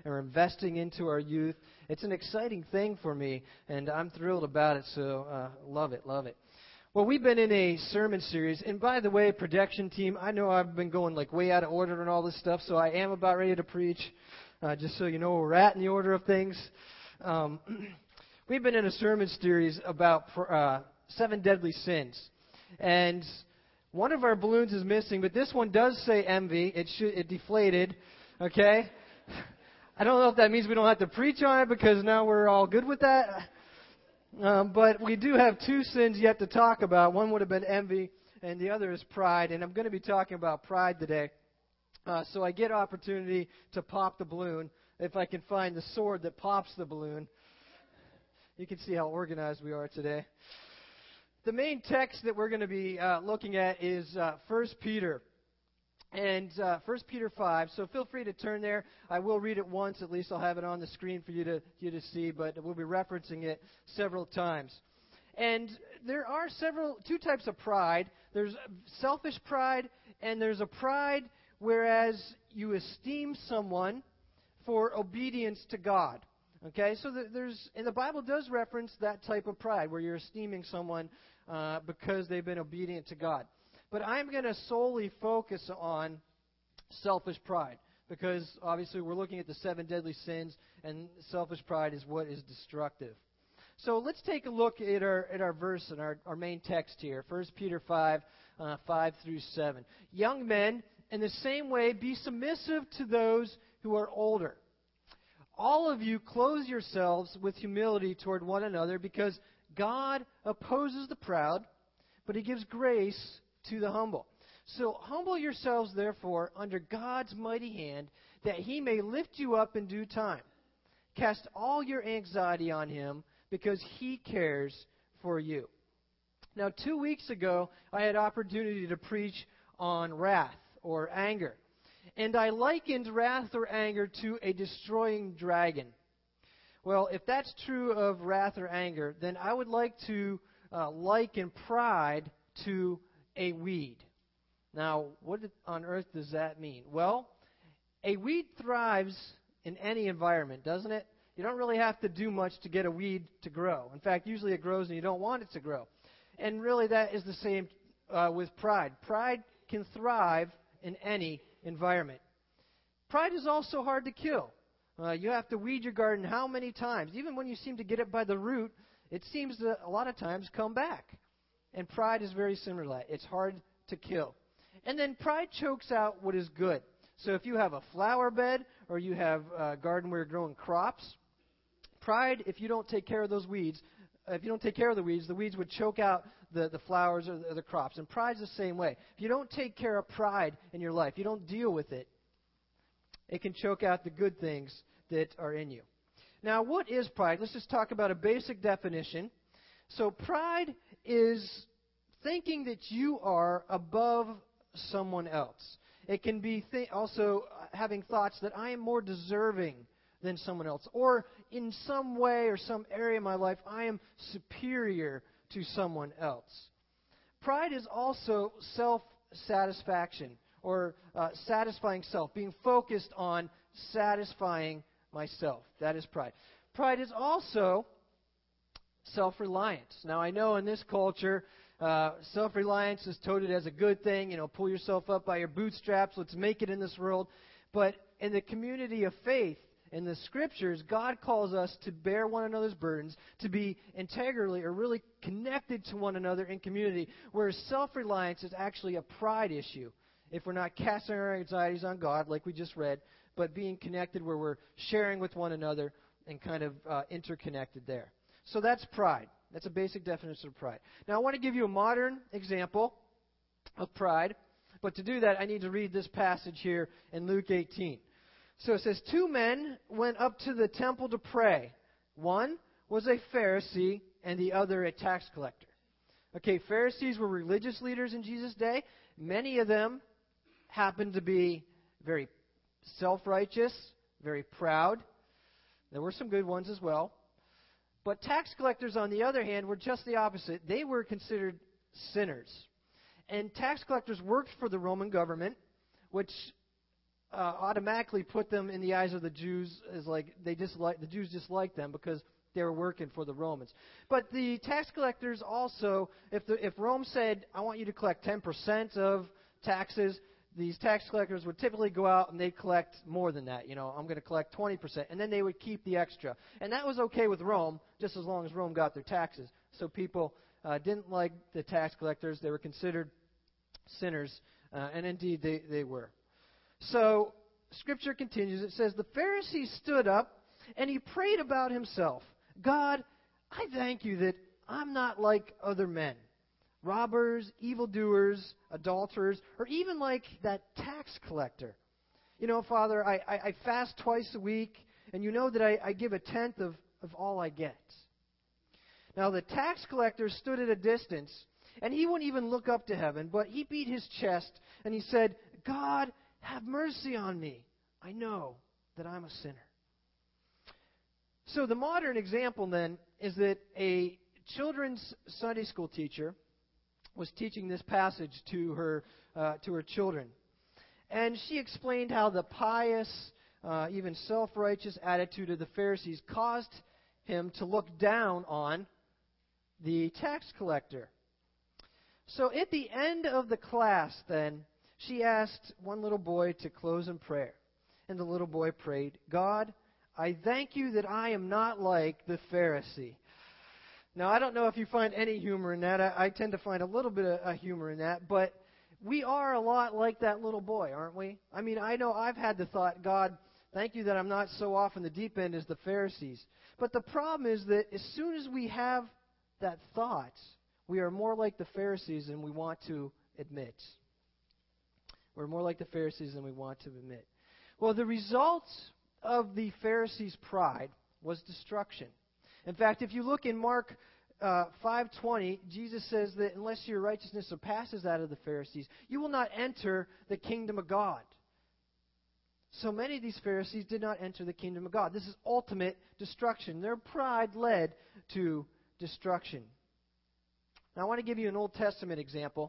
we're investing into our youth. It's an exciting thing for me, and I'm thrilled about it, so love it, love it. Well, we've been in a sermon series, and by the way, production team, I know I've been going like way out of order and all this stuff, so I am about ready to preach, just so you know where we're at in the order of things. We've been in a sermon series about 7 deadly sins, and one of our balloons is missing, but this one does say envy. It deflated, okay? I don't know if that means we don't have to preach on it because now we're all good with that. But we do have 2 sins yet to talk about. One would have been envy, and the other is pride. And I'm going to be talking about pride today. So I get opportunity to pop the balloon if I can find the sword that pops the balloon. You can see how organized we are today. The main text that we're going to be looking at is 1 Peter. And 1 Peter 5, so feel free to turn there. I will read it once, at least I'll have it on the screen for you to see, but we'll be referencing it several times. And there are 2 types of pride. There's selfish pride, and there's a pride whereas you esteem someone for obedience to God. Okay, so and the Bible does reference that type of pride, where you're esteeming someone because they've been obedient to God. But I'm going to solely focus on selfish pride because obviously we're looking at the 7 deadly sins, and selfish pride is what is destructive. So let's take a look at our verse and our main text here, 1 Peter 5, 5 through 7. Young men, in the same way, be submissive to those who are older. All of you clothe yourselves with humility toward one another because God opposes the proud, but He gives grace to the humble. So humble yourselves, therefore, under God's mighty hand, that He may lift you up in due time. Cast all your anxiety on Him, because He cares for you. Now, 2 weeks ago, I had opportunity to preach on wrath or anger. And I likened wrath or anger to a destroying dragon. Well, if that's true of wrath or anger, then I would like to liken pride to a weed. Now, what on earth does that mean? Well, a weed thrives in any environment, doesn't it? You don't really have to do much to get a weed to grow. In fact, usually it grows and you don't want it to grow. And really that is the same with pride. Pride can thrive in any environment. Pride is also hard to kill. You have to weed your garden how many times? Even when you seem to get it by the root, it seems to a lot of times come back. And pride is very similar to that. It's hard to kill. And then pride chokes out what is good. So if you have a flower bed or you have a garden where you're growing crops, pride, if you don't take care of those weeds, if you don't take care of the weeds would choke out the flowers or the crops. And pride's the same way. If you don't take care of pride in your life, you don't deal with it, it can choke out the good things that are in you. Now, what is pride? Let's just talk about a basic definition. So pride is thinking that you are above someone else. It can be also having thoughts that I am more deserving than someone else. Or in some way or some area of my life, I am superior to someone else. Pride is also self-satisfaction or satisfying self, being focused on satisfying myself. That is pride. Pride is also self-reliance. Now, I know in this culture, self-reliance is touted as a good thing. You know, pull yourself up by your bootstraps. Let's make it in this world. But in the community of faith, in the Scriptures, God calls us to bear one another's burdens, to be integrally or really connected to one another in community, whereas self-reliance is actually a pride issue. If we're not casting our anxieties on God, like we just read, but being connected where we're sharing with one another and kind of interconnected there. So that's pride. That's a basic definition of pride. Now, I want to give you a modern example of pride, but to do that, I need to read this passage here in Luke 18. So it says, 2 men went up to the temple to pray. One was a Pharisee and the other a tax collector. Okay, Pharisees were religious leaders in Jesus' day. Many of them happened to be very self-righteous, very proud. There were some good ones as well. But tax collectors, on the other hand, were just the opposite. They were considered sinners. And tax collectors worked for the Roman government, which automatically put them in the eyes of the Jews as like the Jews disliked them because they were working for the Romans. But the tax collectors also, if Rome said, I want you to collect 10% of taxes, these tax collectors would typically go out and they'd collect more than that. I'm going to collect 20%. And then they would keep the extra. And that was okay with Rome, just as long as Rome got their taxes. So people didn't like the tax collectors. They were considered sinners. And indeed, they were. So Scripture continues. It says, the Pharisee stood up and he prayed about himself. God, I thank you that I'm not like other men, robbers, evildoers, adulterers, or even like that tax collector. Father, I fast twice a week, and you know that I give a tenth of all I get. Now the tax collector stood at a distance, and he wouldn't even look up to heaven, but he beat his chest, and he said, God, have mercy on me. I know that I'm a sinner. So the modern example then is that a children's Sunday school teacher was teaching this passage to her children. And she explained how the pious, even self-righteous attitude of the Pharisees caused him to look down on the tax collector. So at the end of the class then, she asked one little boy to close in prayer. And the little boy prayed, God, I thank you that I am not like the Pharisee. Now, I don't know if you find any humor in that. I tend to find a little bit of humor in that. But we are a lot like that little boy, aren't we? I mean, I know I've had the thought, God, thank you that I'm not so off in the deep end as the Pharisees. But the problem is that as soon as we have that thought, we are more like the Pharisees than we want to admit. We're more like the Pharisees than we want to admit. Well, the result of the Pharisees' pride was destruction. In fact, if you look in Mark 5:20, Jesus says that unless your righteousness surpasses that of the Pharisees, you will not enter the kingdom of God. So many of these Pharisees did not enter the kingdom of God. This is ultimate destruction. Their pride led to destruction. Now, I want to give you an Old Testament example.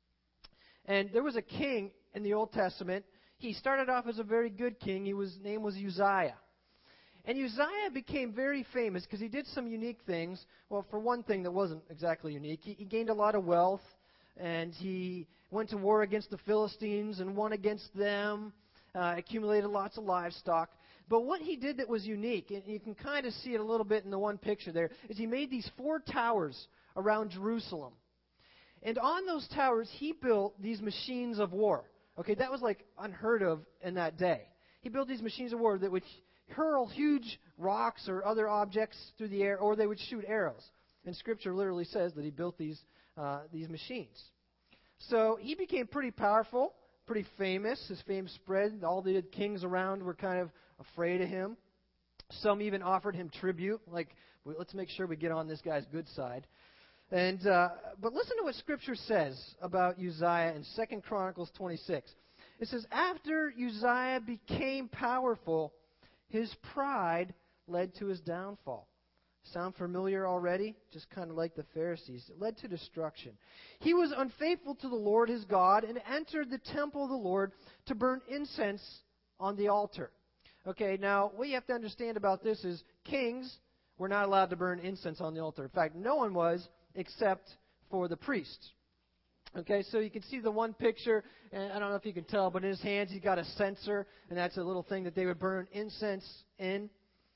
And there was a king in the Old Testament. He started off as a very good king. His name was Uzziah. And Uzziah became very famous because he did some unique things. Well, for one thing that wasn't exactly unique, he gained a lot of wealth, and he went to war against the Philistines and won against them, accumulated lots of livestock. But what he did that was unique, and you can kind of see it a little bit in the one picture there, is he made these 4 towers around Jerusalem. And on those towers, he built these machines of war. Okay, that was like unheard of in that day. He built these machines of war that would hurl huge rocks or other objects through the air, or they would shoot arrows. And Scripture literally says that he built these machines. So he became pretty powerful, pretty famous. His fame spread. All the kings around were kind of afraid of him. Some even offered him tribute, like, let's make sure we get on this guy's good side. And but listen to what Scripture says about Uzziah in 2 Chronicles 26. It says, after Uzziah became powerful, his pride led to his downfall. Sound familiar already? Just kind of like the Pharisees. It led to destruction. He was unfaithful to the Lord his God and entered the temple of the Lord to burn incense on the altar. Okay, now what you have to understand about this is kings were not allowed to burn incense on the altar. In fact, no one was except for the priests. Okay, so you can see the one picture, and I don't know if you can tell, but in his hands he's got a censer, and that's a little thing that they would burn incense in.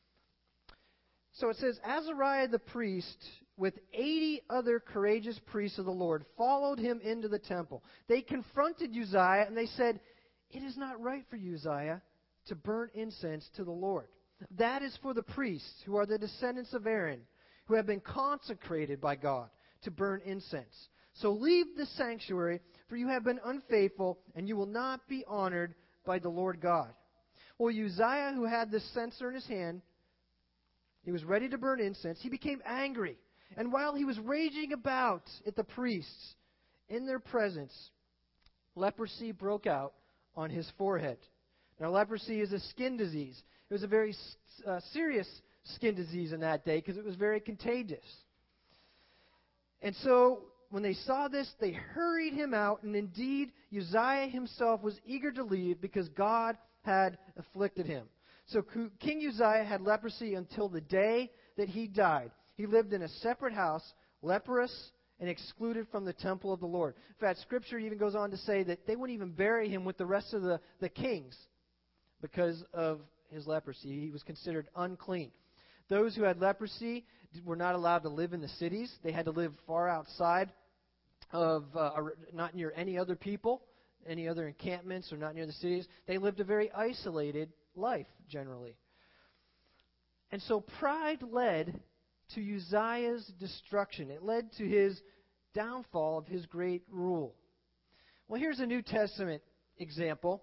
So it says, Azariah the priest, with 80 other courageous priests of the Lord, followed him into the temple. They confronted Uzziah, and they said, it is not right for you, Uzziah, to burn incense to the Lord. That is for the priests, who are the descendants of Aaron, who have been consecrated by God to burn incense. So leave the sanctuary, for you have been unfaithful, and you will not be honored by the Lord God. Well, Uzziah, who had the censer in his hand, he was ready to burn incense. He became angry. And while he was raging about at the priests in their presence, leprosy broke out on his forehead. Now, leprosy is a skin disease. It was a very serious skin disease in that day because it was very contagious. And so when they saw this, they hurried him out, and indeed Uzziah himself was eager to leave because God had afflicted him. So King Uzziah had leprosy until the day that he died. He lived in a separate house, leprous and excluded from the temple of the Lord. In fact, Scripture even goes on to say that they wouldn't even bury him with the rest of the kings because of his leprosy. He was considered unclean. Those who had leprosy were not allowed to live in the cities. They had to live far outside of, not near any other people, any other encampments, or not near the cities. They lived a very isolated life, generally. And so pride led to Uzziah's destruction. It led to his downfall of his great rule. Well, here's a New Testament example.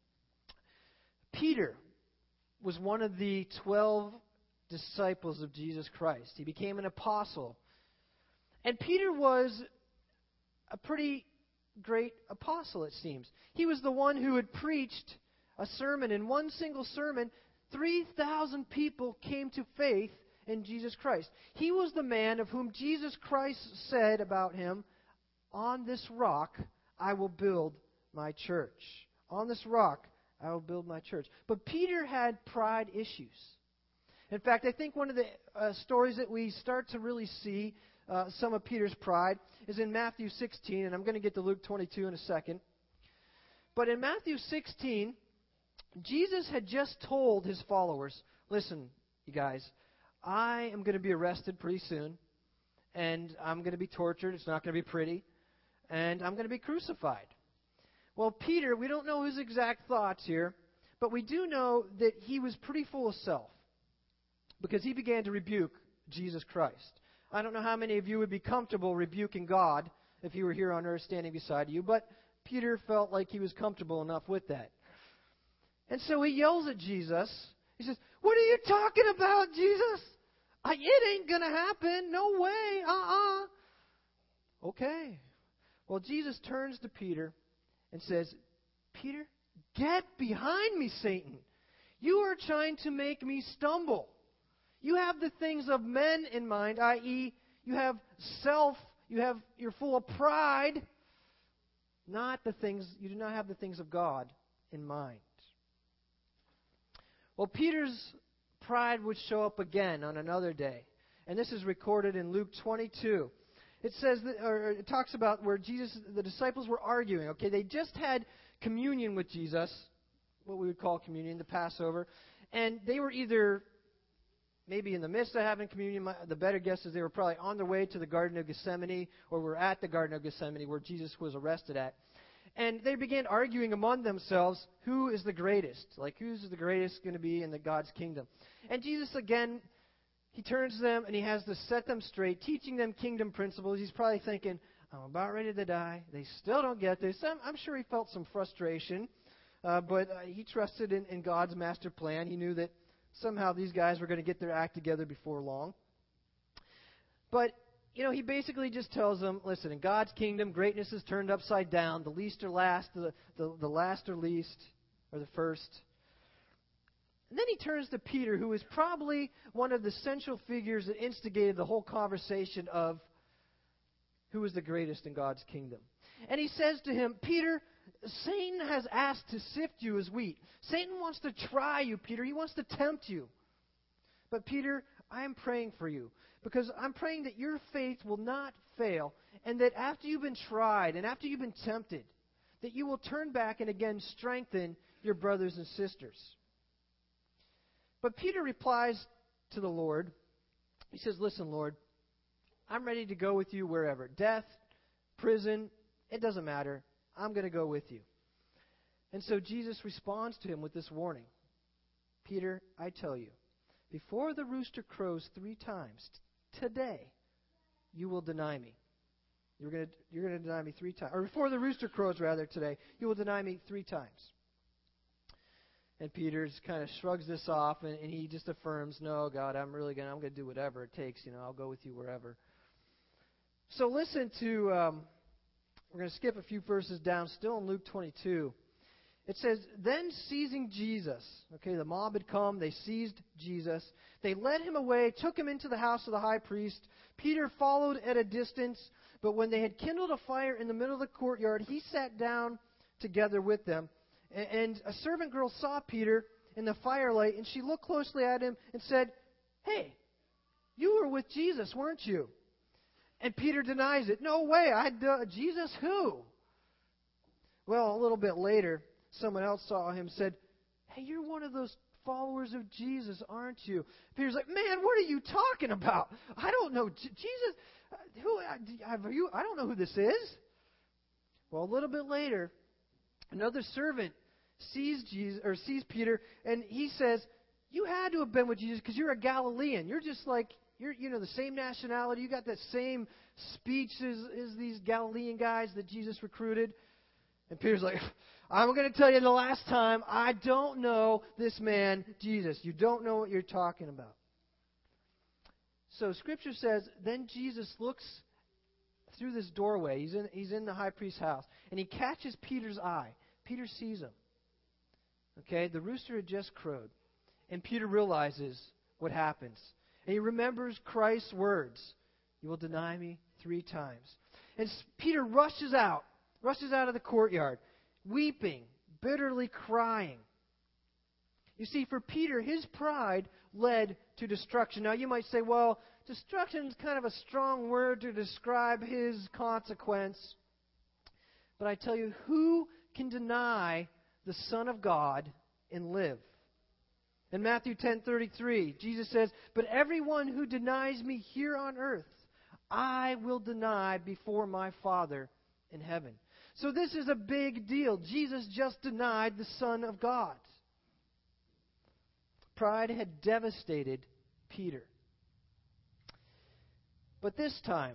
Peter was one of the 12 disciples of Jesus Christ. He became an apostle. And Peter was a pretty great apostle, it seems. He was the one who had preached a sermon. In one single sermon, 3,000 people came to faith in Jesus Christ. He was the man of whom Jesus Christ said about him, "On this rock I will build my church." On this rock I will build my church. But Peter had pride issues. In fact, I think one of the stories that we start to really see some of Peter's pride is in Matthew 16, and I'm going to get to Luke 22 in a second. But in Matthew 16, Jesus had just told his followers, "Listen, you guys, I am going to be arrested pretty soon, and I'm going to be tortured. It's not going to be pretty, and I'm going to be crucified." Well, Peter, we don't know his exact thoughts here, but we do know that he was pretty full of self because he began to rebuke Jesus Christ. I don't know how many of you would be comfortable rebuking God if he were here on earth standing beside you, but Peter felt like he was comfortable enough with that. And so he yells at Jesus. He says, "What are you talking about, Jesus? It ain't going to happen. No way. Okay. Well, Jesus turns to Peter and says, "Peter, get behind me, Satan. You are trying to make me stumble. You have the things of men in mind, i.e., you have self, you're full of pride, you do not have the things of God in mind." Well, Peter's pride would show up again on another day. And this is recorded in Luke 22. It says that, or it talks about where the disciples were arguing. Okay, they just had communion with Jesus, what we would call communion, the Passover, and they were either maybe in the midst of having communion. The better guess is they were probably on their way to the Garden of Gethsemane, or were at the Garden of Gethsemane where Jesus was arrested at. And they began arguing among themselves, who is the greatest? Like, who's the greatest going to be in God's kingdom? And Jesus, again, he turns to them and he has to set them straight, teaching them kingdom principles. He's probably thinking, "I'm about ready to die. They still don't get this." I'm sure he felt some frustration, but he trusted in God's master plan. He knew that somehow these guys were going to get their act together before long. But he basically just tells them, "Listen, in God's kingdom, greatness is turned upside down. The least are last, the last are least, or the first." And then he turns to Peter, who is probably one of the central figures that instigated the whole conversation of who is the greatest in God's kingdom. And he says to him, "Peter, Satan has asked to sift you as wheat." Satan wants to try you, Peter. He wants to tempt you. But Peter, I am praying for you, because I'm praying that your faith will not fail, and that after you've been tried and after you've been tempted, that you will turn back and again strengthen your brothers and sisters. But Peter replies to the Lord. He says, "Listen, Lord, I'm ready to go with you wherever. Death, prison, it doesn't matter. I'm going to go with you." And so Jesus responds to him with this warning. "Peter, I tell you, before the rooster crows 3 times today, you will deny me." You're going to deny me 3 times. Or before the rooster crows, rather, today, you will deny me 3 times. And Peter just kind of shrugs this off, and he just affirms, "No, God, I'm going to do whatever it takes. I'll go with you wherever." So listen to, we're going to skip a few verses down, still in Luke 22. It says, then seizing Jesus, okay, the mob had come, they seized Jesus. They led him away, took him into the house of the high priest. Peter followed at a distance, but when they had kindled a fire in the middle of the courtyard, he sat down together with them. And a servant girl saw Peter in the firelight, and she looked closely at him and said, "Hey, you were with Jesus, weren't you?" And Peter denies it. "No way, Jesus who?" Well, a little bit later, someone else saw him and said, "Hey, you're one of those followers of Jesus, aren't you?" Peter's like, "Man, what are you talking about? I don't know. Jesus, I don't know who this is." Well, a little bit later, another servant sees Peter, and he says, "You had to have been with Jesus because you're a Galilean. You're just like, you're the same nationality. You got that same speech as these Galilean guys that Jesus recruited." And Peter's like, "I'm going to tell you the last time, I don't know this man, Jesus. You don't know what you're talking about." So Scripture says, then Jesus looks through this doorway. He's in the high priest's house, and he catches Peter's eye. Peter sees him. Okay, the rooster had just crowed, and Peter realizes what happens. And he remembers Christ's words, "You will deny me 3 times." And Peter rushes out of the courtyard, weeping, bitterly crying. You see, for Peter, his pride led to destruction. Now, you might say, well, destruction is kind of a strong word to describe his consequence. But I tell you, who can deny the Son of God and live? In Matthew 10:33, Jesus says, "But everyone who denies me here on earth, I will deny before my Father in heaven." So this is a big deal. Jesus just denied the Son of God. Pride had devastated Peter. But this time,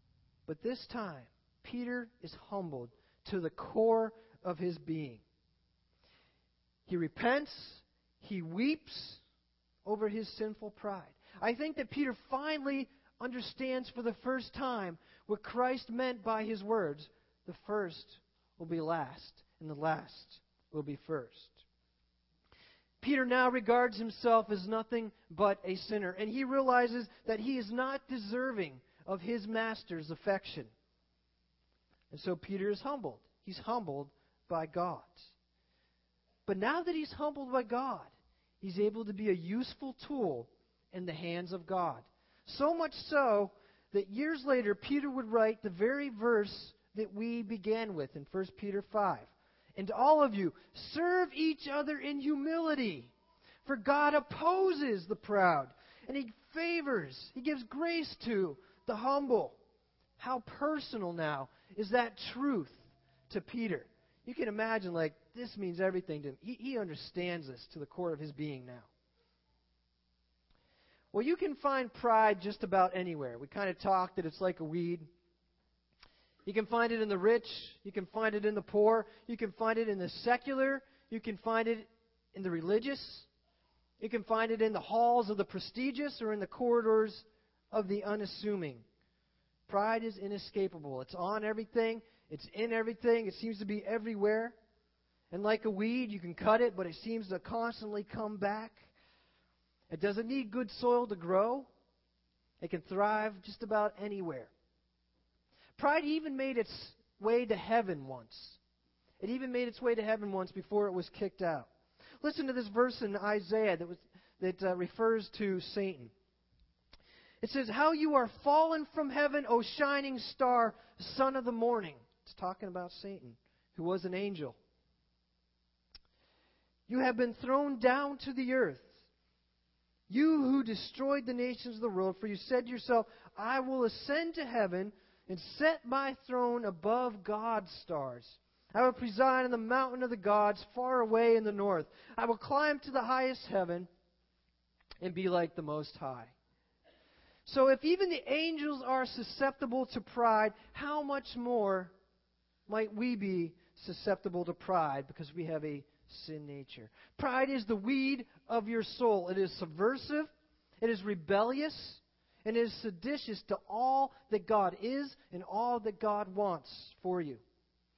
Peter is humbled to the core of his being. He repents, he weeps over his sinful pride. I think that Peter finally understands for the first time what Christ meant by his words. The first will be last, and the last will be first. Peter now regards himself as nothing but a sinner, and he realizes that he is not deserving of his master's affection. And so Peter is humbled. He's humbled by God. But now that he's humbled by God, he's able to be a useful tool in the hands of God. So much so that years later, Peter would write the very verse that we began with in 1 Peter 5. "And all of you, serve each other in humility, for God opposes the proud, and He gives grace to the humble." How personal now is that truth to Peter? You can imagine, this means everything to him. He understands this to the core of his being now. Well, you can find pride just about anywhere. We kind of talked that it's like a weed. You can find it in the rich. You can find it in the poor. You can find it in the secular. You can find it in the religious. You can find it in the halls of the prestigious or in the corridors of the unassuming. Pride is inescapable. It's on everything. It's in everything. It seems to be everywhere. And like a weed, you can cut it, but it seems to constantly come back. It doesn't need good soil to grow. It can thrive just about anywhere. Pride even made its way to heaven once. It even made its way to heaven once before it was kicked out. Listen to this verse in Isaiah that refers to Satan. It says, "How you are fallen from heaven, O shining star, son of the morning." It's talking about Satan, who was an angel. "You have been thrown down to the earth, you who destroyed the nations of the world, for you said to yourself, I will ascend to heaven and set my throne above God's stars. I will preside on the mountain of the gods far away in the north. I will climb to the highest heaven and be like the Most High." So if even the angels are susceptible to pride, how much more might we be susceptible to pride because we have a sin nature? Pride is the weed of your soul. It is subversive, it is rebellious, and it is seditious to all that God is and all that God wants for you.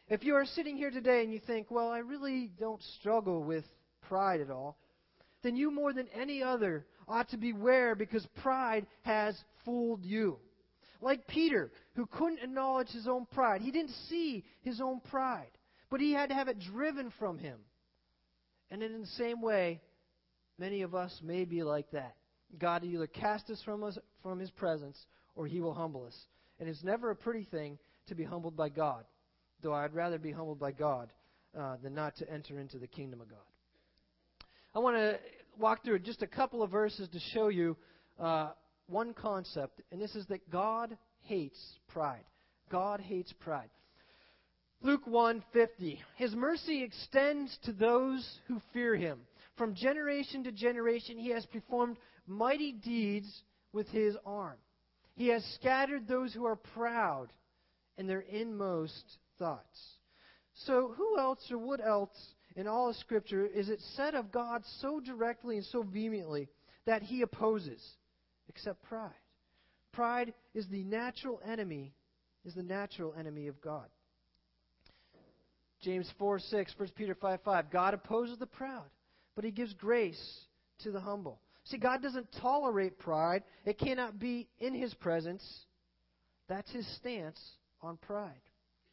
If you are sitting here today and you think, well, I really don't struggle with pride at all, then you more than any other ought to beware, because pride has fooled you. Like Peter, who couldn't acknowledge his own pride. He didn't see his own pride, but he had to have it driven from him. And in the same way, many of us may be like that. God will either cast us from His presence, or He will humble us. And it's never a pretty thing to be humbled by God, though I'd rather be humbled by God than not to enter into the kingdom of God. I want to walk through just a couple of verses to show you one concept, and this is that God hates pride. God hates pride. Luke 1:50. His mercy extends to those who fear Him. From generation to generation, He has performed mighty deeds with His arm. He has scattered those who are proud in their inmost thoughts. So who else or what else in all of Scripture is it said of God so directly and so vehemently that He opposes, except pride? Pride is the natural enemy of God. James 4:6, 1 Peter 5:5. God opposes the proud, but He gives grace to the humble. See, God doesn't tolerate pride. It cannot be in His presence. That's His stance on pride.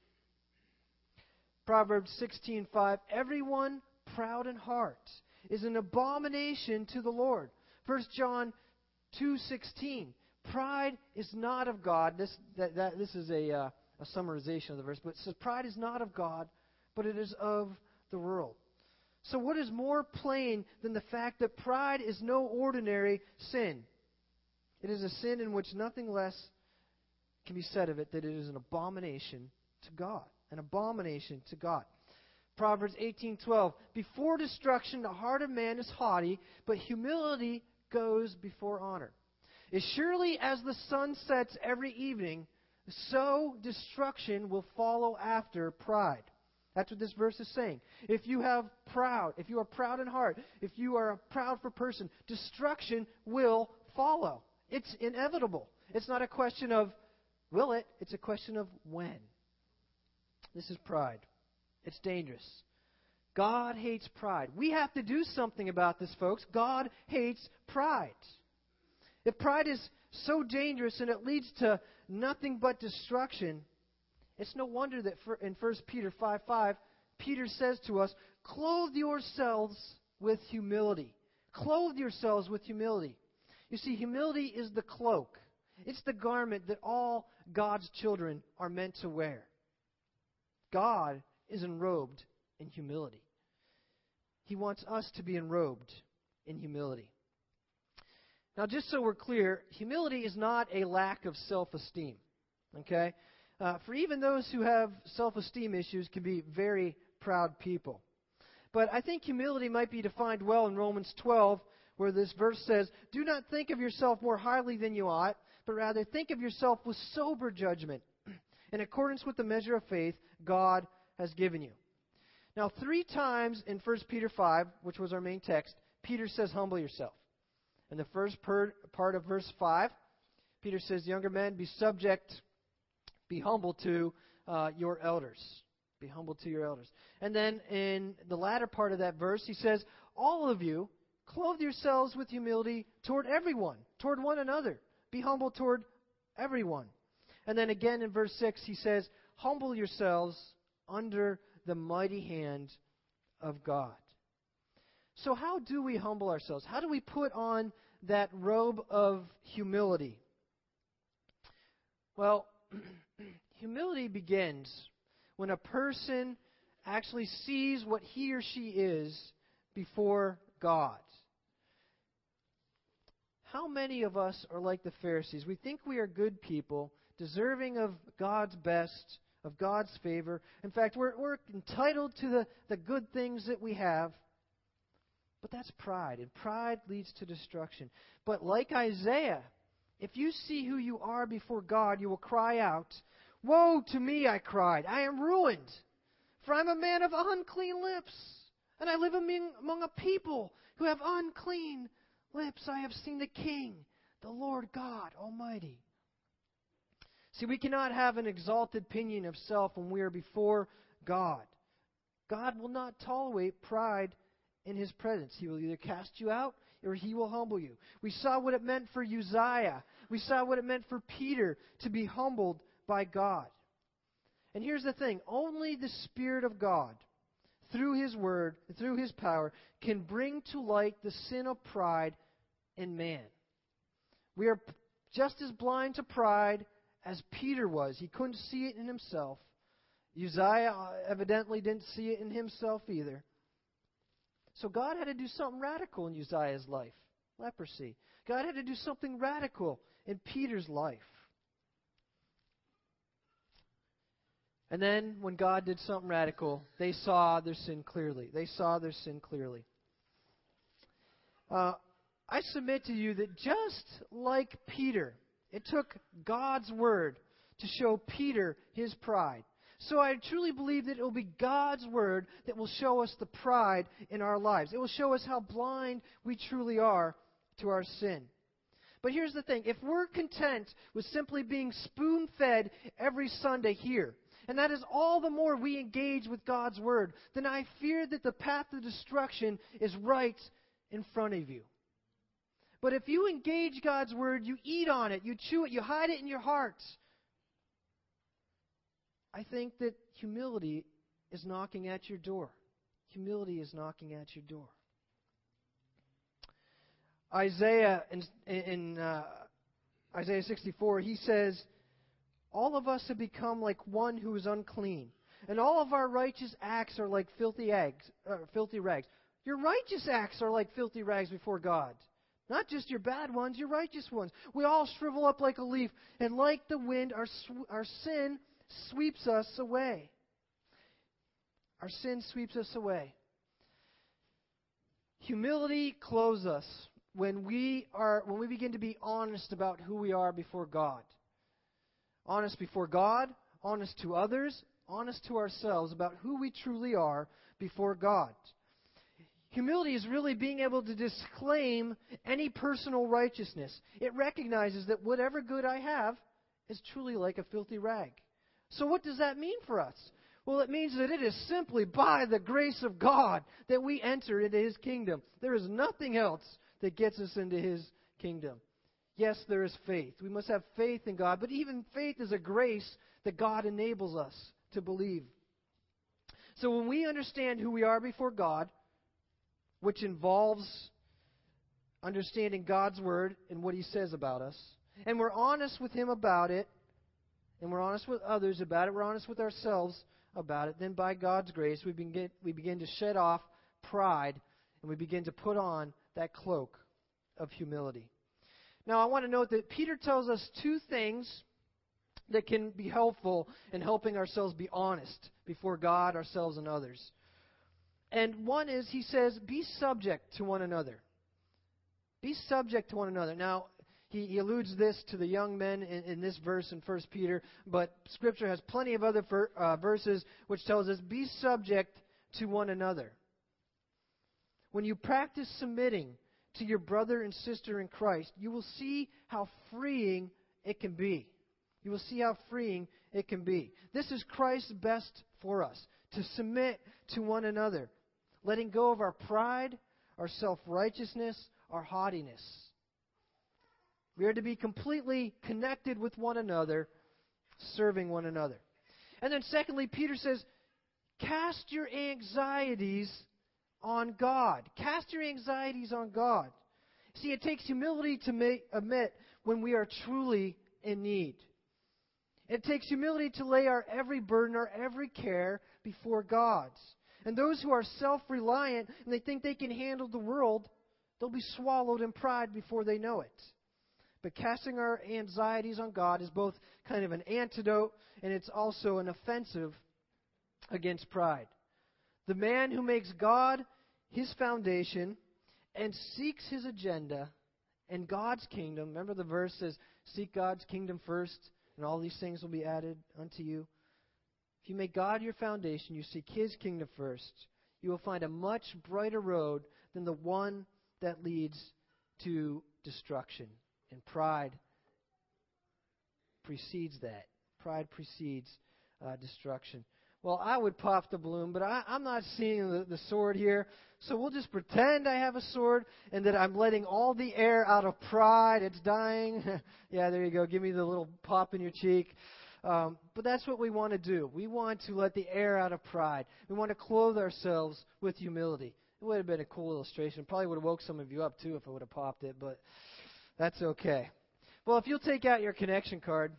Proverbs 16:5. Everyone proud in heart is an abomination to the Lord. 1 John 2:16. Pride is not of God. This is a summarization of the verse, but it says pride is not of God, but it is of the world. So what is more plain than the fact that pride is no ordinary sin? It is a sin in which nothing less can be said of it, that it is an abomination to God. An abomination to God. Proverbs 18:12. Before destruction, the heart of man is haughty, but humility goes before honor. As surely as the sun sets every evening, so destruction will follow after pride. That's what this verse is saying. If you are proud in heart, if you are a proudful person, destruction will follow. It's inevitable. It's not a question of will it, it's a question of when. This is pride. It's dangerous. God hates pride. We have to do something about this, folks. God hates pride. If pride is so dangerous and it leads to nothing but destruction, it's no wonder that in 1 Peter 5:5, Peter says to us, clothe yourselves with humility. Clothe yourselves with humility. You see, humility is the cloak. It's the garment that all God's children are meant to wear. God is enrobed in humility. He wants us to be enrobed in humility. Now, just so we're clear, humility is not a lack of self-esteem. Okay? For even those who have self-esteem issues can be very proud people. But I think humility might be defined well in Romans 12, where this verse says, do not think of yourself more highly than you ought, but rather think of yourself with sober judgment, in accordance with the measure of faith God has given you. Now, 3 times in 1 Peter 5, which was our main text, Peter says, humble yourself. In the first part of verse 5, Peter says, younger men, be humble to your elders. Be humble to your elders. And then in the latter part of that verse, he says, all of you, clothe yourselves with humility toward everyone, toward one another. Be humble toward everyone. And then again in verse 6, he says, humble yourselves under the mighty hand of God. So how do we humble ourselves? How do we put on that robe of humility? Well, humility begins when a person actually sees what he or she is before God. How many of us are like the Pharisees? We think we are good people, deserving of God's best, of God's favor. In fact, we're entitled to the good things that we have. But that's pride, and pride leads to destruction. But like Isaiah, if you see who you are before God, you will cry out, woe to me, I cried, I am ruined, for I'm a man of unclean lips, and I live among a people who have unclean lips. I have seen the King, the Lord God Almighty. See, we cannot have an exalted opinion of self when we are before God. God will not tolerate pride in His presence. He will either cast you out or He will humble you. We saw what it meant for Uzziah. We saw what it meant for Peter to be humbled by God. And here's the thing. Only the Spirit of God, through His Word, through His power, can bring to light the sin of pride in man. We are just as blind to pride as Peter was. He couldn't see it in himself. Uzziah evidently didn't see it in himself either. So God had to do something radical in Uzziah's life. Leprosy. God had to do something radical in Peter's life. And then when God did something radical, they saw their sin clearly. They saw their sin clearly. I submit to you that just like Peter, it took God's Word to show Peter his pride. So I truly believe that it will be God's Word that will show us the pride in our lives. It will show us how blind we truly are to our sin. But here's the thing. If we're content with simply being spoon-fed every Sunday here, and that is all the more we engage with God's Word, then I fear that the path of destruction is right in front of you. But if you engage God's Word, you eat on it, you chew it, you hide it in your heart, I think that humility is knocking at your door. Humility is knocking at your door. Isaiah, in Isaiah 64, he says, all of us have become like one who is unclean, and all of our righteous acts are like filthy rags. Your righteous acts are like filthy rags before God. Not just your bad ones, your righteous ones. We all shrivel up like a leaf, and like the wind, our sin sweeps us away. Our sin sweeps us away. Humility clothes us when we begin to be honest about who we are before God. Honest before God, honest to others, honest to ourselves about who we truly are before God. Humility is really being able to disclaim any personal righteousness. It recognizes that whatever good I have is truly like a filthy rag. So what does that mean for us? Well, it means that it is simply by the grace of God that we enter into His kingdom. There is nothing else that gets us into His kingdom. Yes, there is faith. We must have faith in God, but even faith is a grace that God enables us to believe. So when we understand who we are before God, which involves understanding God's Word and what He says about us, and we're honest with Him about it, and we're honest with others about it, we're honest with ourselves about it, then by God's grace we begin to shed off pride, and we begin to put on that cloak of humility. Now I want to note that Peter tells us two things that can be helpful in helping ourselves be honest before God, ourselves, and others. And one is, he says, be subject to one another. Be subject to one another. Now, he alludes this to the young men in this verse in 1 Peter, but Scripture has plenty of other verses which tells us, be subject to one another. When you practice submitting to your brother and sister in Christ, you will see how freeing it can be. You will see how freeing it can be. This is Christ's best for us, to submit to one another, letting go of our pride, our self-righteousness, our haughtiness. We are to be completely connected with one another, serving one another. And then secondly, Peter says, cast your anxieties on God. Cast your anxieties on God. See, it takes humility to admit when we are truly in need. It takes humility to lay our every burden, our every care before God's. And those who are self-reliant and they think they can handle the world, they'll be swallowed in pride before they know it. But casting our anxieties on God is both kind of an antidote and it's also an offensive against pride. The man who makes God his foundation and seeks His agenda and God's kingdom, remember the verse says, seek God's kingdom first and all these things will be added unto you. If you make God your foundation, you seek His kingdom first, you will find a much brighter road than the one that leads to destruction. And pride precedes that. Pride precedes destruction. well, I would pop the balloon, but I'm not seeing the sword here. So we'll just pretend I have a sword and that I'm letting all the air out of pride. It's dying. Yeah, there you go. Give me the little pop in your cheek. But that's what we want to do. We want to let the air out of pride. We want to clothe ourselves with humility. It would have been a cool illustration. Probably would have woke some of you up, too, if I would have popped it, but that's okay. Well, if you'll take out your connection card.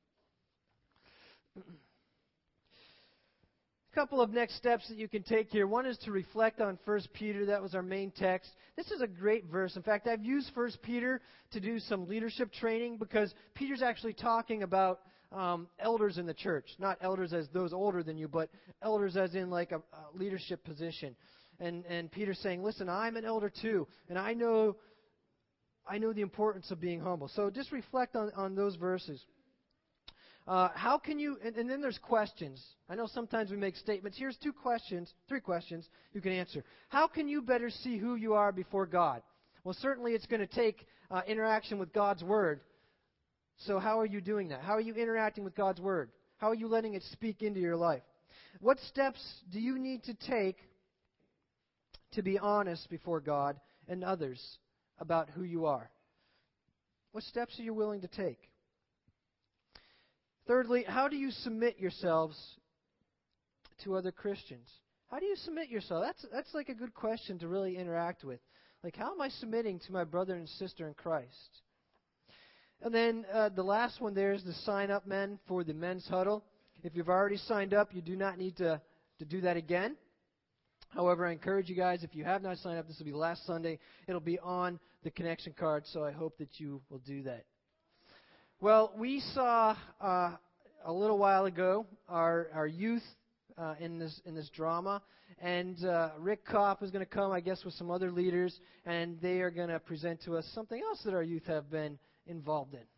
Couple of next steps that you can take here. One is to reflect on 1 Peter. That was our main text. This is a great verse. In fact, I've used 1 Peter to do some leadership training because Peter's actually talking about elders in the church. Not elders as those older than you, but elders as in like a leadership position. And Peter's saying, listen, I'm an elder too, and I know the importance of being humble. So just reflect on those verses. How can you, and then there's questions. I know sometimes we make statements. Here's three questions you can answer. How can you better see who you are before God? Well, certainly it's going to take interaction with God's Word. So how are you doing that? How are you interacting with God's Word? How are you letting it speak into your life? What steps do you need to take to be honest before God and others about who you are? What steps are you willing to take? Thirdly, how do you submit yourselves to other Christians? How do you submit yourself? That's like a good question to really interact with. Like, how am I submitting to my brother and sister in Christ? And then the last one there is to sign up, men, for the men's huddle. If you've already signed up, you do not need to do that again. However, I encourage you guys, if you have not signed up, this will be last Sunday. It'll be on the connection card, so I hope that you will do that. Well, we saw a little while ago our youth in this drama, and Rick Kopp is going to come, I guess, with some other leaders, and they are going to present to us something else that our youth have been involved in.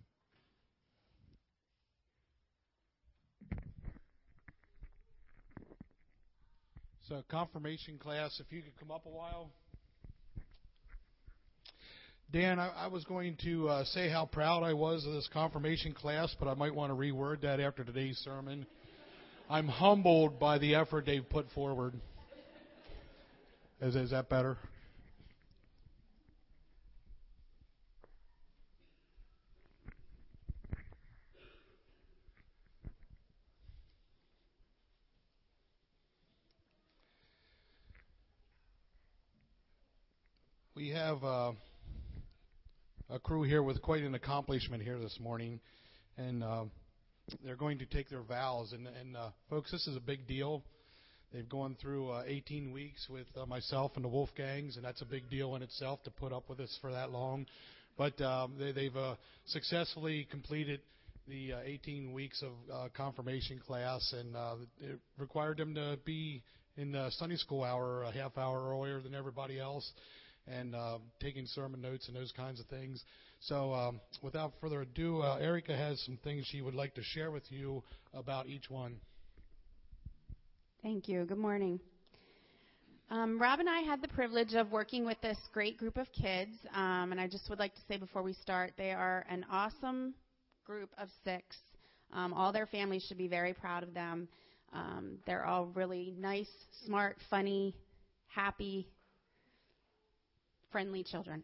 So, confirmation class, if you could come up a while. Dan, I was going to say how proud I was of this confirmation class, but I might want to reword that after today's sermon. I'm humbled by the effort they've put forward. Is that better? We have a crew here with quite an accomplishment here this morning, and they're going to take their vows. And folks, this is a big deal. They've gone through 18 weeks with myself and the Wolfgangs, and that's a big deal in itself to put up with us for that long. But they've successfully completed the 18 weeks of confirmation class, and it required them to be in the Sunday school hour a half hour earlier than everybody else, and taking sermon notes and those kinds of things. So without further ado, Erica has some things she would like to share with you about each one. Thank you. Good morning. Rob and I had the privilege of working with this great group of kids, and I just would like to say before we start, they are an awesome group of 6. All their families should be very proud of them. They're all really nice, smart, funny, happy, friendly children.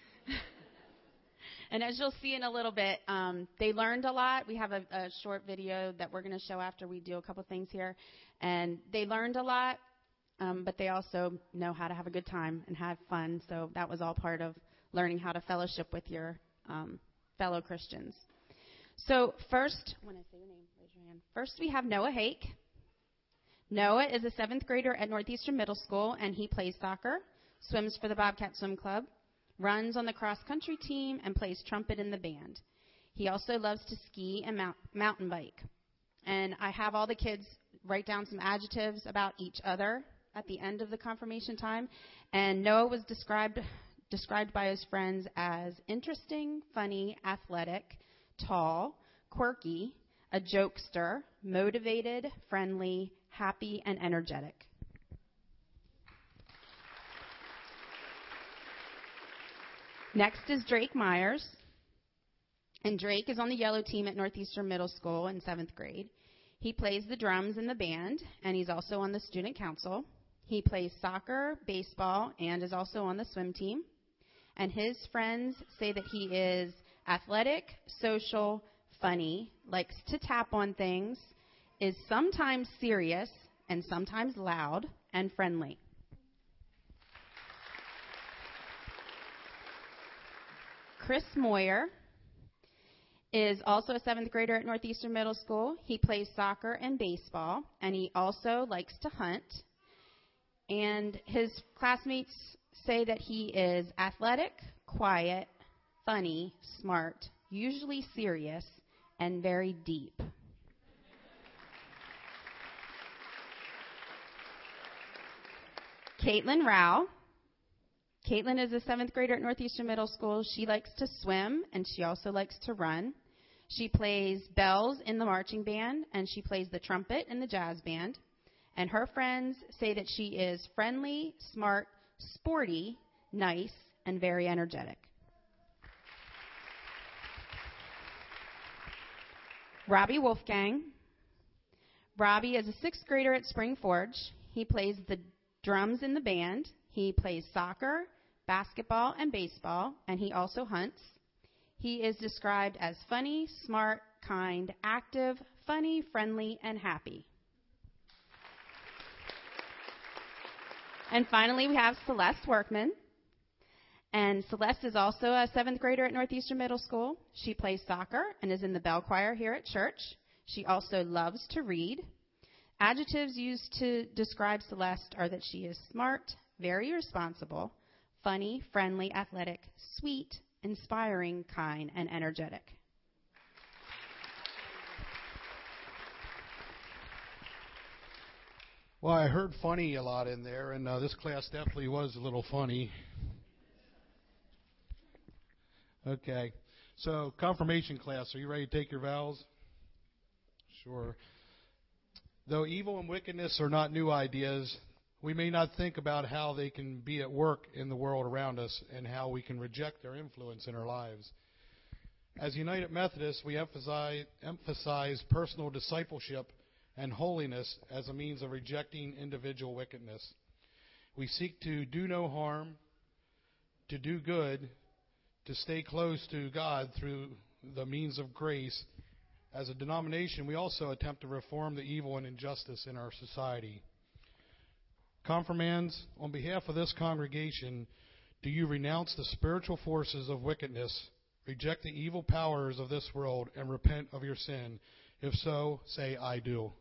And as you'll see in a little bit, they learned a lot. We have a short video that we're going to show after we do a couple things here. And they learned a lot, but they also know how to have a good time and have fun. So that was all part of learning how to fellowship with your fellow Christians. So first, when I say your name, raise your hand. First, we have Noah Hake. Noah is a 7th grader at Northeastern Middle School, and he plays soccer, swims for the Bobcat Swim Club, runs on the cross-country team, and plays trumpet in the band. He also loves to ski and mountain bike. And I have all the kids write down some adjectives about each other at the end of the confirmation time. And Noah was described by his friends as interesting, funny, athletic, tall, quirky, a jokester, motivated, friendly, happy, and energetic. Next is Drake Myers, and Drake is on the yellow team at Northeastern Middle School in 7th grade. He plays the drums in the band, and he's also on the student council. He plays soccer, baseball, and is also on the swim team. And his friends say that he is athletic, social, funny, likes to tap on things, is sometimes serious and sometimes loud and friendly. Chris Moyer is also a 7th grader at Northeastern Middle School. He plays soccer and baseball, and he also likes to hunt. And his classmates say that he is athletic, quiet, funny, smart, usually serious, and very deep. Caitlin Rao. Caitlin is a 7th grader at Northeastern Middle School. She likes to swim, and she also likes to run. She plays bells in the marching band, and she plays the trumpet in the jazz band. And her friends say that she is friendly, smart, sporty, nice, and very energetic. Robbie Wolfgang. Robbie is a 6th grader at Spring Forge. He plays the drums in the band. He plays soccer, basketball, and baseball, and he also hunts. He is described as funny, smart, kind, active, funny, friendly, and happy. And finally, we have Celeste Workman. And Celeste is also a 7th grader at Northeastern Middle School. She plays soccer and is in the bell choir here at church. She also loves to read. Adjectives used to describe Celeste are that she is smart, very responsible, funny, friendly, athletic, sweet, inspiring, kind, and energetic. Well, I heard funny a lot in there, and this class definitely was a little funny. Okay, so confirmation class, are you ready to take your vows? Sure. Though evil and wickedness are not new ideas, we may not think about how they can be at work in the world around us and how we can reject their influence in our lives. As United Methodists, we emphasize personal discipleship and holiness as a means of rejecting individual wickedness. We seek to do no harm, to do good, to stay close to God through the means of grace. As a denomination, we also attempt to reform the evil and injustice in our society. Confirmands, on behalf of this congregation, do you renounce the spiritual forces of wickedness, reject the evil powers of this world, and repent of your sin? If so, say, I do.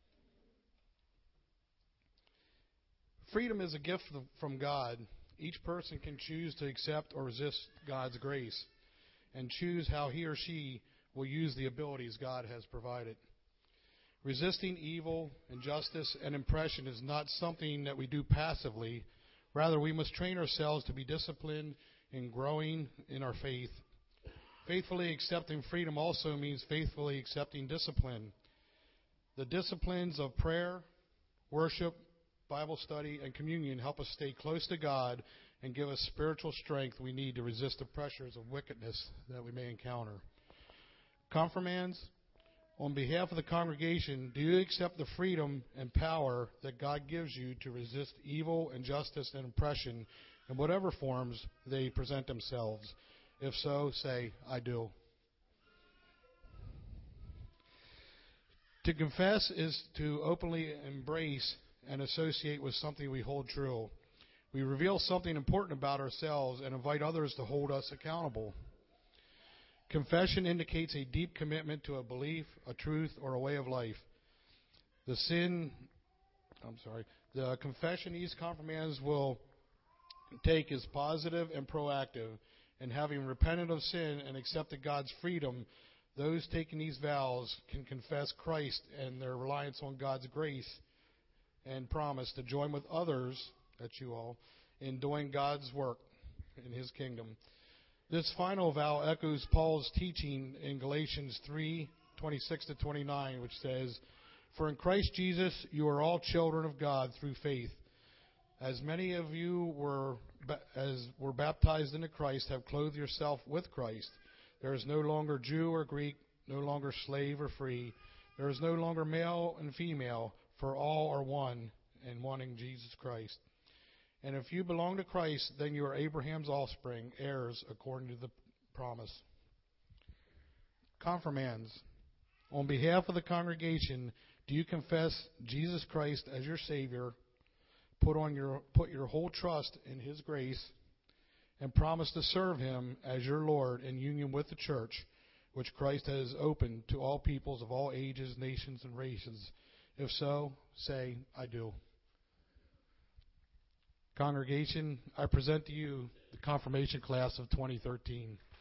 Freedom is a gift from God. Each person can choose to accept or resist God's grace and choose how he or she will use the abilities God has provided. Resisting evil, injustice, and oppression is not something that we do passively. Rather, we must train ourselves to be disciplined in growing in our faith. Faithfully accepting freedom also means faithfully accepting discipline. The disciplines of prayer, worship, Bible study, and communion help us stay close to God and give us spiritual strength we need to resist the pressures of wickedness that we may encounter. Confirmands, on behalf of the congregation, do you accept the freedom and power that God gives you to resist evil, injustice, and oppression in whatever forms they present themselves? If so, say, I do. To confess is to openly embrace and associate with something we hold true. We reveal something important about ourselves and invite others to hold us accountable. Confession indicates a deep commitment to a belief, a truth, or a way of life. The confession these confirmands will take is positive and proactive. And having repented of sin and accepted God's freedom, those taking these vows can confess Christ and their reliance on God's grace and promise to join with others, that's you all, in doing God's work in His kingdom. This final vow echoes Paul's teaching in Galatians 3:26-29, which says, "For in Christ Jesus you are all children of God through faith. As many of you were baptized into Christ have clothed yourself with Christ. There is no longer Jew or Greek, no longer slave or free. There is no longer male and female, for all are one in wanting Jesus Christ. And if you belong to Christ, then you are Abraham's offspring, heirs according to the promise. Confirmands, on behalf of the congregation, do you confess Jesus Christ as your Savior, put your whole trust in His grace, and promise to serve Him as your Lord in union with the church, which Christ has opened to all peoples of all ages, nations, and races? If so, say, I do. Congregation, I present to you the confirmation class of 2013.